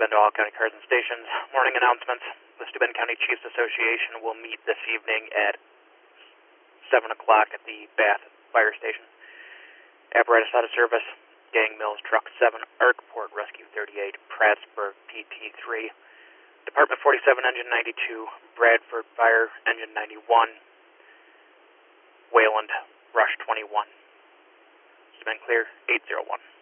Steuben to all county cars and stations. Morning announcements. The Steuben County Chiefs Association will meet this evening at 7 o'clock at the Bath Fire Station. Apparatus out of service. Gang Mills Truck 7, Arkport Rescue 38, Prattsburg PT3, Department 47 Engine 92, Bradford Fire Engine 91, Wayland Rush 21. Steuben clear 801.